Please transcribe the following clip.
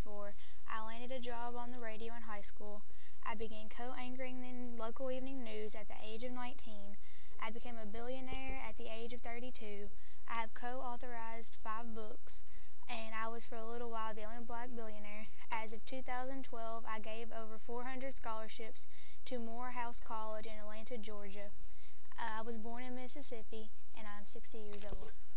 1994, I landed a job on the radio in high school. I began co-anchoring the local evening news at the age of 19. I became a billionaire at the age of 32. I have co-authorized 5 books, and I was for a little while the only black billionaire. As of 2012, I gave over 400 scholarships to Morehouse College in Atlanta, Georgia. I was born in Mississippi, and I'm 60 years old.